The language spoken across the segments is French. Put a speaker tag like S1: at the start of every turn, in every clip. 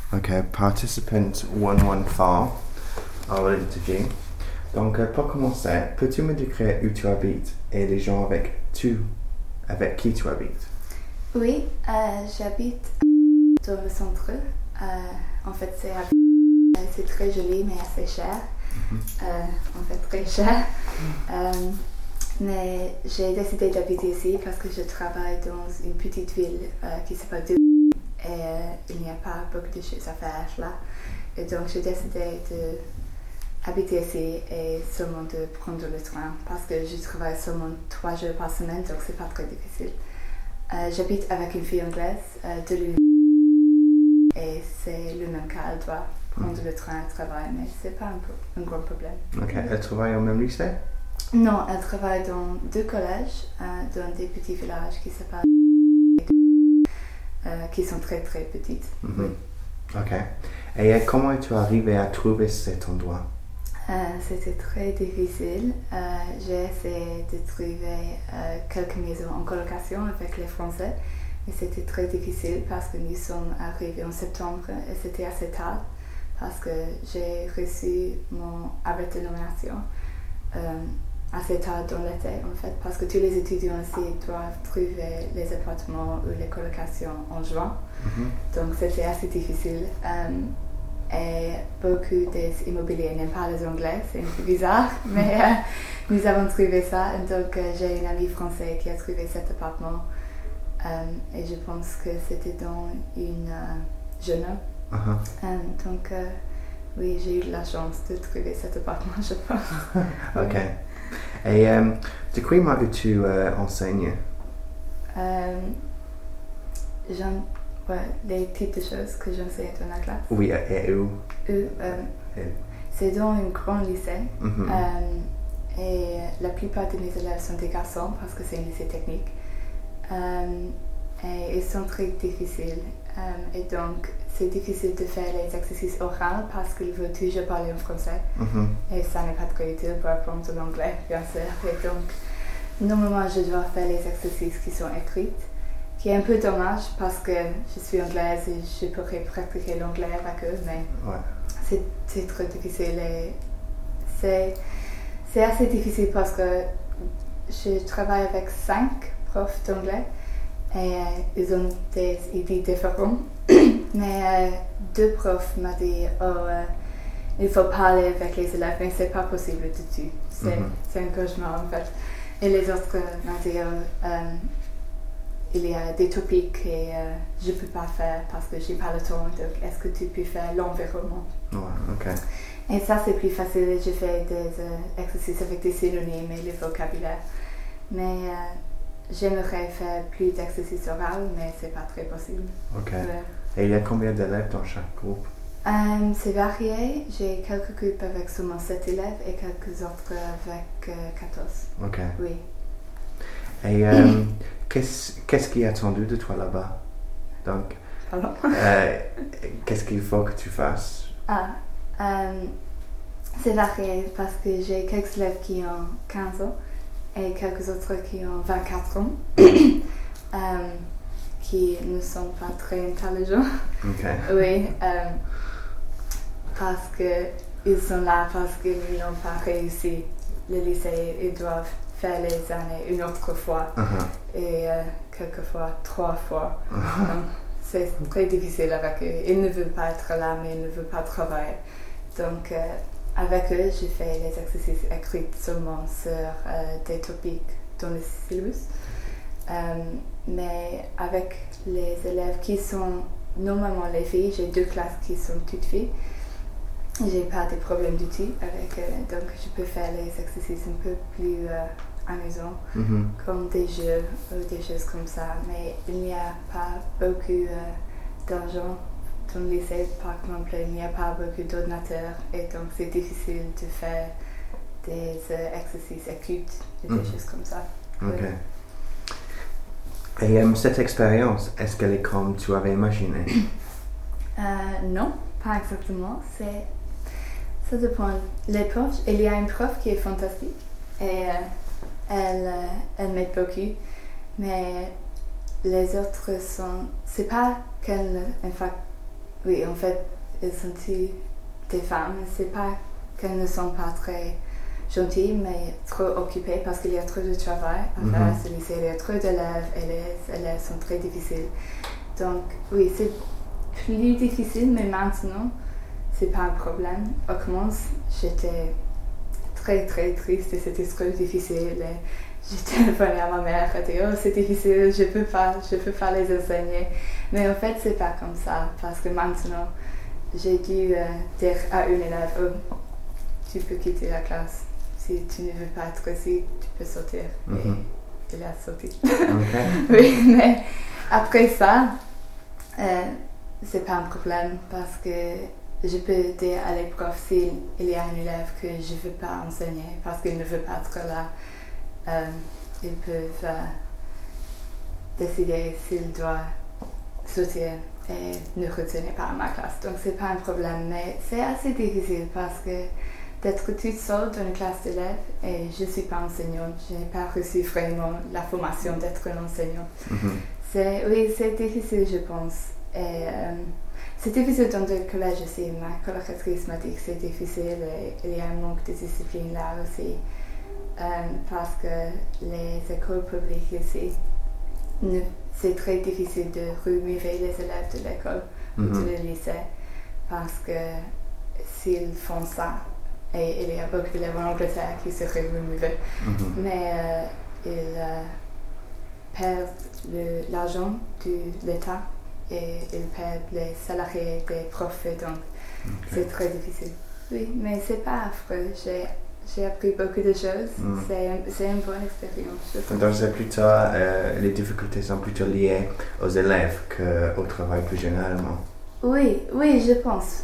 S1: Okay, participant 114 à l'interview. Donc, pour commencer, peux-tu me décrire où tu habites et les gens avec qui tu habites?
S2: Oui, j'habite dans le centre. En fait, c'est très joli, mais assez cher. En fait, très cher. Mais j'ai décidé d'habiter ici parce que je travaille dans une petite ville qui s'appelle Douai. Et il n'y a pas beaucoup de choses à faire là. Et donc, j'ai décidé d'habiter ici et seulement de prendre le train parce que je travaille seulement 3 jours par semaine, donc c'est pas très difficile. J'habite avec une fille anglaise de l'université et c'est le même cas, elle doit prendre le train à travail, mais c'est pas un grand problème.
S1: Ok, elle travaille au même lycée?
S2: Non, elle travaille dans 2 collèges, dans des petits villages qui s'appellent qui sont très très petites. Oui.
S1: Ok. Et comment es-tu arrivé à trouver cet endroit?
S2: C'était très difficile. J'ai essayé de trouver quelques maisons en colocation avec les Français, mais c'était très difficile parce que nous sommes arrivés en septembre et c'était assez tard parce que j'ai reçu mon arrêt de nomination assez tard dans l'été en fait, parce que tous les étudiants ici doivent trouver les appartements ou les colocations en juin. Donc c'était assez difficile. Et beaucoup des immobiliers n'aiment pas les Anglais, c'est un peu bizarre, mais nous avons trouvé ça. Donc j'ai une amie française qui a trouvé cet appartement et je pense que c'était dans une jeune homme. Donc oui, j'ai eu de la chance de trouver cet appartement, je pense.
S1: Ok. Et de quoi tu enseignes?
S2: Les types de choses que j'enseigne dans la classe.
S1: Oui, et où?
S2: C'est dans un grand lycée. Et la plupart de mes élèves sont des garçons parce que c'est un lycée technique. Et ils sont très difficiles. Et donc, c'est difficile de faire les exercices oraux parce qu'ils veulent toujours parler en français. Et ça n'est pas très utile pour apprendre l'anglais, bien sûr. Et donc, normalement, je dois faire les exercices qui sont écrits, qui est un peu dommage parce que je suis anglaise et je pourrais pratiquer l'anglais avec eux, mais c'est très difficile. Et c'est assez difficile parce que je travaille avec 5 profs d'anglais et ils ont des idées différentes. Mais 2 profs m'ont dit il faut parler avec les élèves, mais c'est pas possible du tout. C'est un cauchemar en fait. Et les autres m'ont dit il y a des topics et je peux pas faire parce que j'ai pas le temps. Donc est-ce que tu peux faire l'environnement?
S1: Ok.
S2: Et ça c'est plus facile. Je fais des exercices avec des synonymes et le vocabulaire. Mais j'aimerais faire plus d'exercices oraux, mais c'est pas très possible.
S1: Ok. Et il y a combien d'élèves dans chaque groupe?
S2: C'est varié. J'ai quelques groupes avec seulement 7 élèves et quelques autres avec 14.
S1: Ok.
S2: Oui.
S1: Et qu'est-ce qui est attendu de toi là-bas? Donc, qu'est-ce qu'il faut que tu fasses?
S2: C'est varié parce que j'ai quelques élèves qui ont 15 ans et quelques autres qui ont 24 ans. Qui ne sont pas très intelligents.
S1: Okay.
S2: Oui, parce qu'ils sont là parce qu'ils n'ont pas réussi le lycée. Ils doivent faire les années une autre fois et quelquefois 3 fois. Donc, c'est très difficile avec eux. Ils ne veulent pas être là, mais ils ne veulent pas travailler. Donc, avec eux, je fais les exercices écrits seulement sur des topics dans le syllabus. Mais avec les élèves qui sont normalement les filles, j'ai 2 classes qui sont toutes filles. J'ai pas de problème du tout avec eux, donc je peux faire les exercices un peu plus amusants, comme des jeux ou des choses comme ça. Mais il n'y a pas beaucoup d'argent dans le lycée, par exemple, il n'y a pas beaucoup d'ordinateurs et donc c'est difficile de faire des exercices écrits et des choses comme ça.
S1: Ok. Et cette expérience, est-ce qu'elle est comme tu avais imaginé?
S2: Non, pas exactement. Ça dépend. Les profs, il y a une prof qui est fantastique et elle m'aide beaucoup, mais les autres sont. C'est pas qu'elle oui, en fait, elles sont toutes des femmes. C'est pas qu'elles ne sont pas très gentilles, mais trop occupées parce qu'il y a trop de travail à faire à ce lycée. Il y a trop d'élèves et les élèves sont très difficiles. Donc, oui, c'est plus difficile, mais maintenant, c'est pas un problème. Au commence, j'étais très très triste et c'était trop difficile. Et j'ai téléphoné à ma mère et dit, oh, c'est difficile, je peux pas les enseigner. Mais en fait, c'est pas comme ça, parce que maintenant, j'ai dû dire à une élève, oh, tu peux quitter la classe. Si tu ne veux pas être ici, tu peux sortir. Et elle a sorti.
S1: Okay.
S2: Oui, mais après ça, c'est pas un problème parce que je peux dire à les profs s'il y a un élève que je ne veux pas enseigner parce qu'il ne veut pas être là. Ils peuvent décider s'il doit sortir et ne retenir pas à ma classe. Donc c'est pas un problème, mais c'est assez difficile parce que d'être toute seule dans une classe d'élèves et je ne suis pas enseignante, je n'ai pas reçu vraiment la formation d'être une enseignante. Oui, c'est difficile, je pense. Et c'est difficile dans le collège aussi. Ma colocatrice m'a dit que c'est difficile et il y a un manque de discipline là aussi. Parce que les écoles publiques ici, c'est très difficile de remuer les élèves de l'école ou de le lycée parce que s'ils font ça, et il y a beaucoup d'élèves en Angleterre qui seraient remués, mais ils perdent l'argent de l'État et ils perdent les salariés des profs, donc c'est très difficile. Oui, mais c'est pas affreux. J'ai appris beaucoup de choses. C'est une bonne expérience.
S1: Donc c'est plutôt, les difficultés sont plutôt liées aux élèves qu'au travail plus généralement.
S2: Oui, je pense.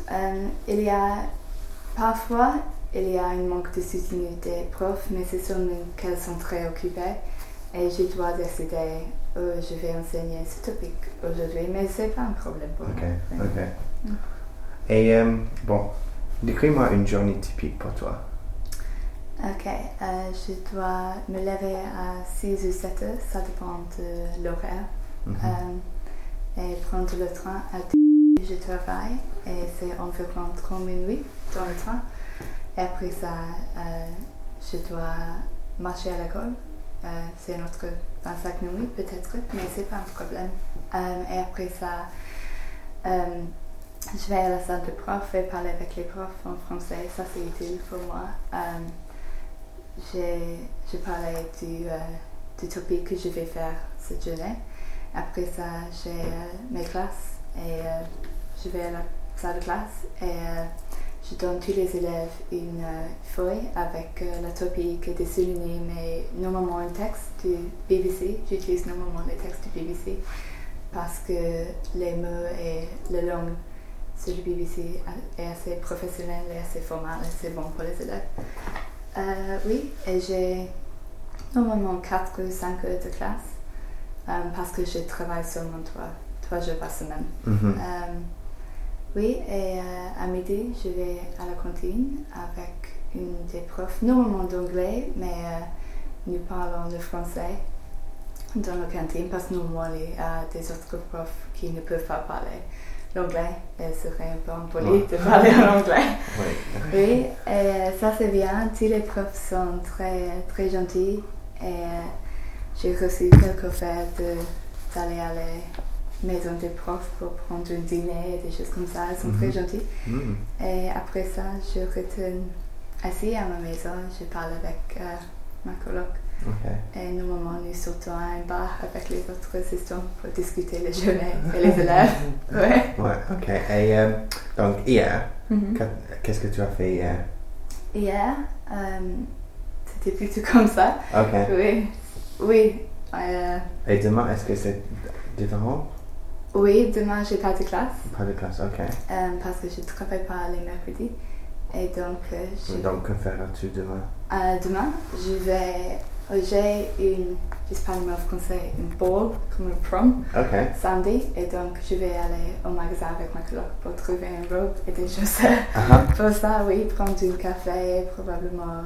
S2: Parfois, il y a un manque de soutien des profs, mais c'est seulement qu'elles sont très occupées. Et je dois décider, je vais enseigner ce topic aujourd'hui, mais c'est pas un problème pour moi.
S1: Ok. Et bon, décris-moi une journée typique pour toi.
S2: Ok, je dois me lever à 6 ou 7 heures, ça dépend de l'horaire. Et prendre le train à je travaille et c'est environ 30 minutes dans le train. Et après ça, je dois marcher à l'école. C'est notre 25 minutes peut-être, mais c'est pas un problème. Et après ça, je vais à la salle de prof et parler avec les profs en français. Ça c'est utile pour moi. Je parlais du topic que je vais faire cette journée. Après ça, j'ai mes classes et je vais à la salle de classe et je donne tous les élèves une feuille avec le topic et des synonymes et normalement un texte du BBC. J'utilise normalement les textes du BBC parce que les mots et la langue sur le BBC est assez professionnel et assez formal et c'est bon pour les élèves. Oui, et j'ai normalement 4 ou 5 heures de classe parce que je travaille seulement 3 jours par semaine. Oui, et à midi, je vais à la cantine avec une des profs, normalement d'anglais, mais nous parlons le français dans la cantine parce que normalement, il y a des autres profs qui ne peuvent pas parler l'anglais. Et ce serait un peu impoli de parler en anglais. Oui, et ça c'est bien. Tous les profs sont très, très gentils et j'ai reçu quelques offres d'aller à la maison des profs pour prendre un dîner et des choses comme ça. Ils sont très gentils. Et après ça, je retourne assis à ma maison. Je parle avec ma coloc. Et normalement, nous sortons à un bar avec les autres assistants pour discuter les journées et les élèves. Ouais,
S1: ok. Et donc, hier, qu'est-ce que tu as fait hier?
S2: Hier, c'était plutôt comme ça. Oui.
S1: Et demain, est-ce que c'est différent?
S2: Oui, demain, j'ai pas de classe.
S1: Pas de classe, ok.
S2: Parce que je ne travaille pas les mercredis. Et donc,
S1: donc, que feras-tu demain?
S2: Demain, j'ai je parle en français, une ball, comme un prom, samedi. Et donc, je vais aller au magasin avec ma coloc pour trouver une robe et des chaussettes. Pour ça, oui, prendre un café et probablement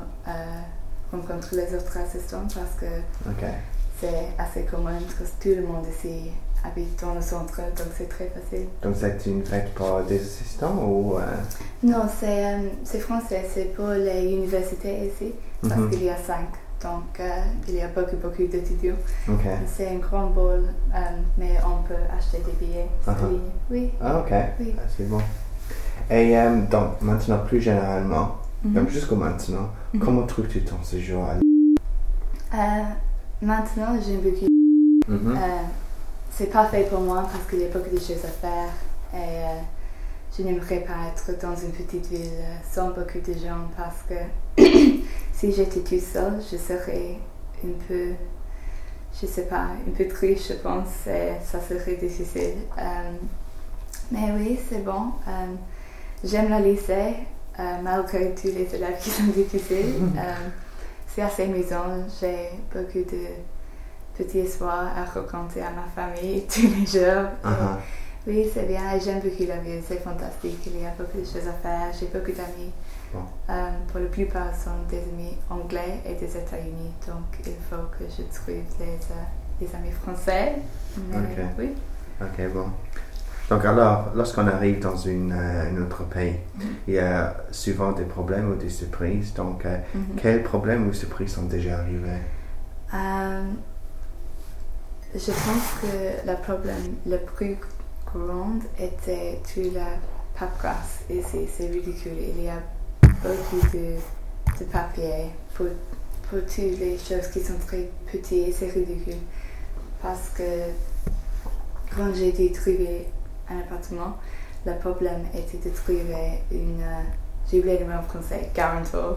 S2: rencontrer les autres assistants parce que c'est assez commun parce que tout le monde ici habite dans le centre, donc c'est très facile.
S1: Donc c'est une fête pour des assistants ou...
S2: Non, c'est français, c'est pour les universités ici, parce qu'il y a 5. Donc il y a beaucoup d'étudiants.
S1: Okay.
S2: C'est un grand bol, mais on peut acheter des billets en ligne. Oui.
S1: Ah, ok.
S2: Oui.
S1: Ah, c'est bon. Et donc maintenant, plus généralement, donc jusqu'au maintenant, comment trouves-tu ton séjour à
S2: Maintenant, j'aime beaucoup. C'est parfait pour moi parce qu'il y a beaucoup de choses à faire et je n'aimerais pas être dans une petite ville sans beaucoup de gens parce que si j'étais toute seule, je serais un peu, je sais pas, un peu triste, je pense, et ça serait difficile. Mais oui, c'est bon. J'aime le lycée, malgré tous les élèves qui sont difficiles. C'est assez amusant, j'ai beaucoup de petits espoirs à raconter à ma famille tous les jours. Oui, c'est bien, j'aime beaucoup la ville, c'est fantastique, il y a beaucoup de choses à faire, j'ai beaucoup d'amis.
S1: Bon.
S2: Pour la plupart sont des amis anglais et des États-Unis, donc il faut que je trouve des amis français. Mais, oui.
S1: Ok, bon. Donc alors, lorsqu'on arrive dans un autre pays, il y a souvent des problèmes ou des surprises. Donc, quels problèmes ou surprises sont déjà arrivés?
S2: Je pense que le problème le plus grand était toute la paperasse ici. C'est ridicule. Il y a beaucoup de papier pour toutes les choses qui sont très petites. C'est ridicule. Parce que quand j'ai dû trouver un appartement, le problème était de trouver j'ai oublié le mot en français, guarantor,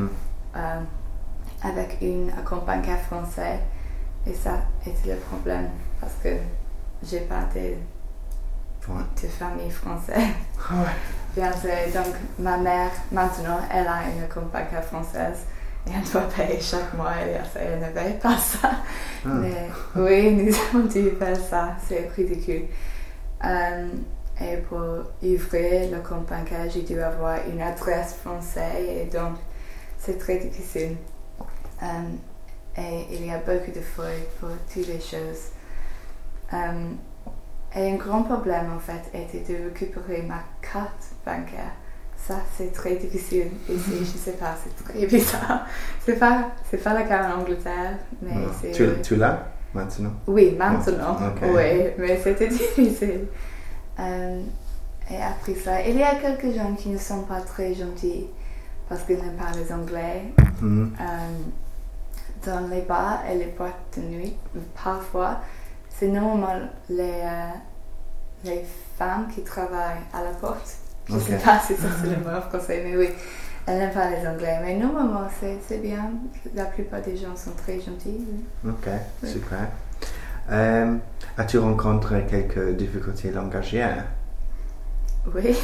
S2: avec un compte bancaire français. Et ça était le problème parce que j'ai pas de famille française. Bien sûr, donc ma mère maintenant elle a une compte bancaire française et elle doit payer chaque mois et elle ne paye pas ça. Mais oui, nous avons dû faire ça, c'est ridicule. Et pour ouvrir le compte bancaire, j'ai dû avoir une adresse française et donc c'est très difficile. Et il y a beaucoup de feuilles pour toutes les choses. Et un grand problème en fait était de récupérer ma carte bancaire. Ça c'est très difficile ici, je sais pas, c'est très bizarre. C'est pas le cas en Angleterre, mais c'est...
S1: Tu l'as maintenant?
S2: Oui, maintenant,
S1: Okay.
S2: oui, mais c'était difficile. Et après ça, il y a quelques gens qui ne sont pas très gentils parce qu'ils ne parlent pas anglais. Dans les bars et les boîtes de nuit, parfois, c'est normalement les femmes qui travaillent à la porte. Je ne sais pas si ça c'est le mot français, mais oui, elles n'aiment pas les anglais. Mais normalement, c'est bien. La plupart des gens sont très gentils. Oui.
S1: Ok, oui. Super. As-tu rencontré quelques difficultés langagières?
S2: Oui,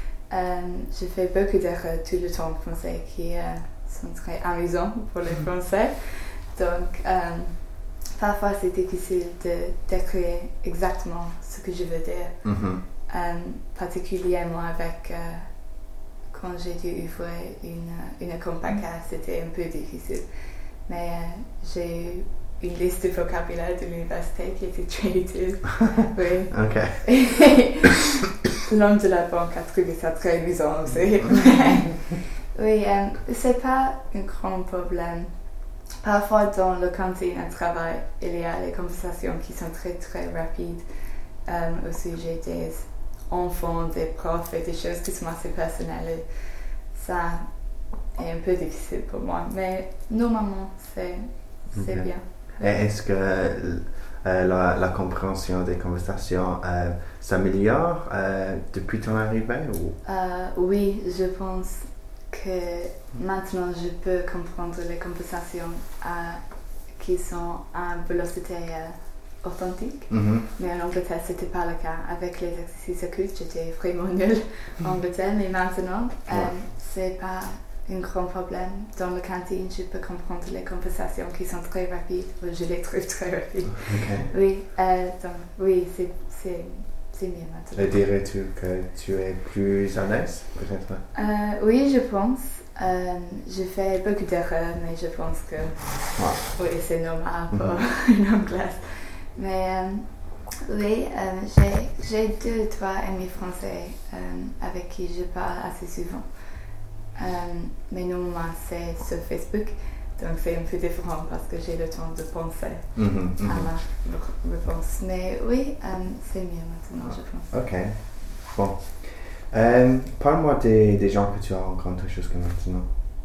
S2: je fais beaucoup d'erreurs tout le temps en français qui sont très amusants pour les Français. Donc, parfois c'est difficile d'écrire exactement ce que je veux dire. Particulièrement avec quand j'ai dû ouvrir une compte bancaire, c'était un peu difficile. Mais j'ai une liste de vocabulaire de l'université qui était très utile. Oui.
S1: Ok.
S2: L'homme de la banque a trouvé ça très amusant aussi. Oui, c'est pas un grand problème. Parfois, dans le cantine à travail, il y a des conversations qui sont très très rapides au sujet des enfants, des profs et des choses qui sont assez personnelles. Ça est un peu difficile pour moi, mais normalement, c'est bien.
S1: Et est-ce que la compréhension des conversations s'améliore depuis ton arrivée ou?
S2: Oui, je pense que maintenant je peux comprendre les conversations qui sont à vélocité authentique. Mais en Angleterre, c'était pas le cas. Avec les exercices occultes, j'étais vraiment nulle en Angleterre, mais maintenant, c'est pas un grand problème. Dans la cantine, je peux comprendre les conversations qui sont très rapides. Je les trouve très rapides. Oui, donc, oui, c'est mieux maintenant.
S1: Et dirais-tu que tu es plus à l'aise, peut-être?
S2: Oui, je pense. Je fais beaucoup d'erreurs, mais je pense que oui, c'est normal pour une anglaise. Mais Oui, j'ai 2 ou 3 amis français avec qui je parle assez souvent. Mais normalement, c'est sur Facebook. Donc, c'est un peu différent parce que j'ai le temps de penser à ma réponse. Mais oui, c'est mieux maintenant, je pense.
S1: Ok. Bon. Parle-moi des gens que tu as rencontrés jusqu'à maintenant.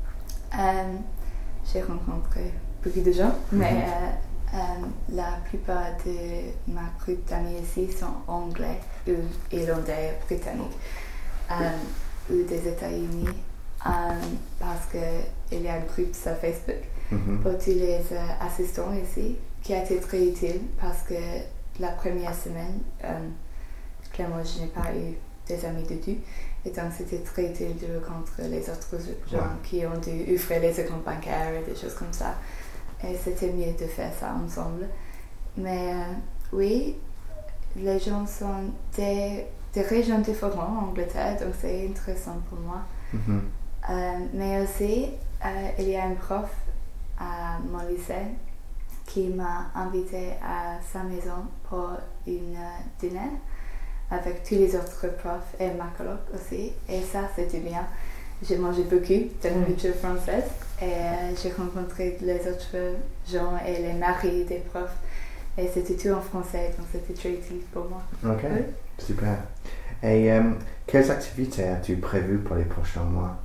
S2: J'ai rencontré beaucoup de gens, mais la plupart de ma groupe d'amis ici sont anglais ou irlandais, britanniques ou des États-Unis. Parce qu'il y a un groupe sur Facebook pour tous les assistants ici qui a été très utile parce que la première semaine, clairement, je n'ai pas eu des amis du tout. Et donc, c'était très utile de rencontrer les autres gens qui ont dû ouvrir les comptes bancaires et des choses comme ça. Et c'était mieux de faire ça ensemble. Mais oui, les gens sont des régions différentes en Angleterre, donc c'est intéressant pour moi. Mais aussi, il y a un prof à mon lycée qui m'a invité à sa maison pour une dîner avec tous les autres profs et ma coloc aussi. Et ça, c'était bien. J'ai mangé beaucoup de nourriture française et j'ai rencontré les autres gens et les maris des profs. Et c'était tout en français, donc c'était très utile pour moi.
S1: Ok, super. Et quelles activités as-tu prévues pour les prochains mois?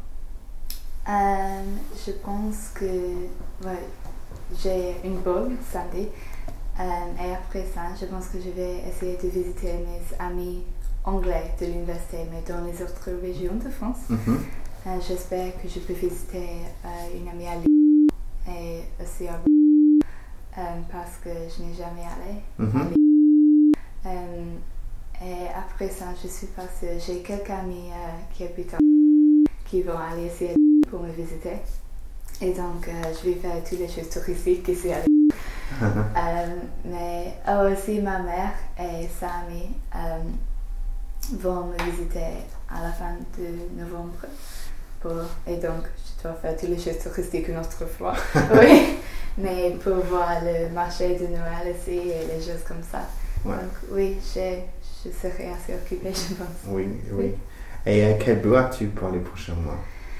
S2: Je pense que j'ai une bourse samedi et après ça, je pense que je vais essayer de visiter mes amis anglais de l'université, mais dans les autres régions de France. J'espère que je peux visiter une amie à Lille et aussi à parce que je n'ai jamais allé à Lille. Et après ça, je suis pas sûre. J'ai quelques amis qui habitent qui vont aller ici à Lille pour me visiter. Et donc, je vais faire toutes les choses touristiques ici à Lille. Mais aussi, ma mère et sa amie vont me visiter à la fin de novembre. Et donc, je dois faire toutes les choses touristiques une autre fois. Oui, mais pour voir le marché de Noël ici et les choses comme ça. Donc, oui, je serai assez occupée, je pense.
S1: Oui. Et quel but as-tu pour les prochains mois?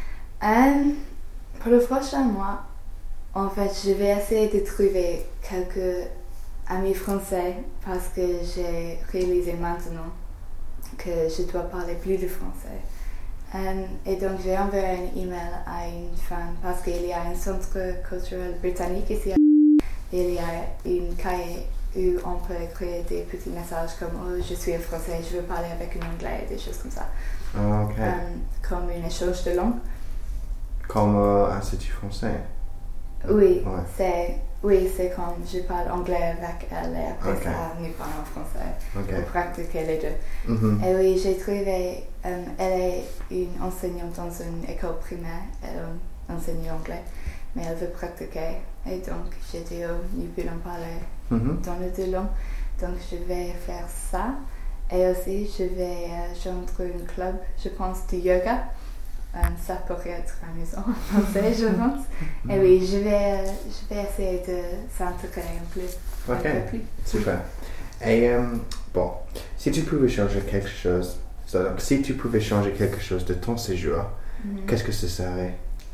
S2: Pour le prochain mois, en fait, je vais essayer de trouver quelques amis français parce que j'ai réalisé maintenant que je dois parler plus de français. Et donc, j'ai envoyé un email à une femme parce qu'il y a un centre culturel britannique ici. Il y a une cahier où on peut écrire des petits messages comme « Oh, je suis un français, je veux parler avec un anglais », des choses comme ça. Comme un échange de langue.
S1: Comme Institut français?
S2: Oui, c'est comme je parle anglais avec elle et après ça, nous parlons français pour pratiquer les deux. Et oui, j'ai trouvé, elle est une enseignante dans une école primaire, elle enseigne anglais, mais elle veut pratiquer. Et donc, j'ai dit, nous pouvons parler dans les deux langues. Donc, je vais faire ça. Et aussi, je vais joindre un club, je pense, de yoga. Ça pourrait être amusant en français, je pense. Et oui, je vais essayer de s'intégrer un peu plus.
S1: Super. Et bon, si tu pouvais changer quelque chose, de ton séjour, qu'est-ce que ce serait?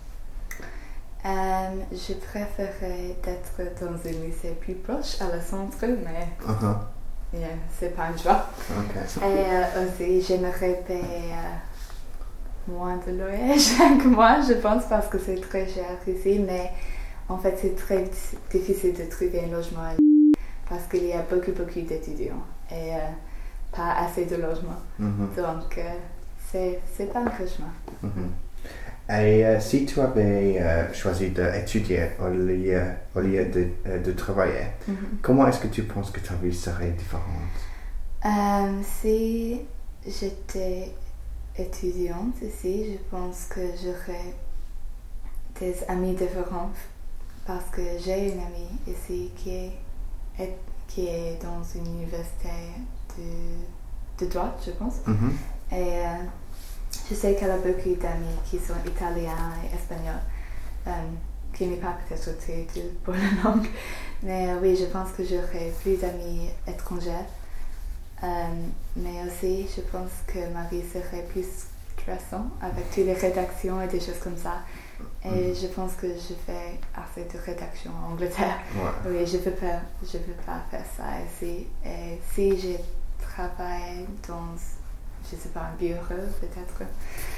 S2: Je préférerais d'être dans un lycée plus proche à la centre, mais c'est pas un choix. Et aussi, j'aimerais payer moins de loyer chaque mois, je pense, parce que c'est très cher ici, mais en fait, c'est très difficile de trouver un logement parce qu'il y a beaucoup d'étudiants et pas assez de logements. Donc, c'est pas un cauchemar.
S1: Et si tu avais choisi d'étudier au lieu de travailler, comment est-ce que tu penses que ta vie serait différente?
S2: Si j'étais étudiante ici, je pense que j'aurais des amis différents parce que j'ai une amie ici qui est dans une université de droit, je pense. Et je sais qu'elle a beaucoup d'amis qui sont italiens et espagnols, qui n'est pas peut-être très utile pour la langue. Mais oui, je pense que j'aurai plus d'amis étrangers Mais aussi, je pense que ma vie serait plus stressante avec toutes les rédactions et des choses comme ça. Et je pense que je fais assez de rédaction en Angleterre.
S1: Ouais.
S2: Oui, je peux pas faire ça ici. Et si je travaille dans, je sais pas, un bureau peut-être,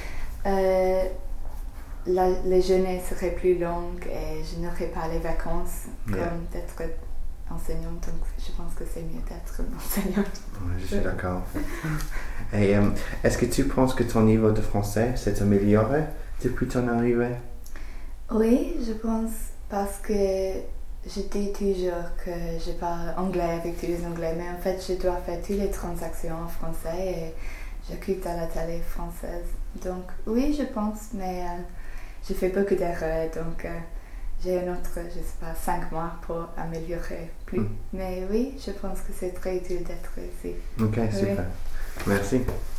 S2: les journées seraient plus longues et je n'aurais pas les vacances comme d'être enseignante. Donc je pense que c'est mieux d'être enseignante.
S1: Ouais, je suis d'accord. Et est-ce que tu penses que ton niveau de français s'est amélioré depuis ton arrivée?
S2: Oui, je pense, parce que je dis toujours que je parle anglais avec tous les anglais, mais en fait je dois faire toutes les transactions en français et j'écoute à la télé française. Donc oui, je pense, mais je fais beaucoup d'erreurs, donc j'ai un autre, je sais pas, 5 mois pour améliorer plus. Mais oui, je pense que c'est très utile d'être ici.
S1: Ok, super.
S2: Oui.
S1: Merci.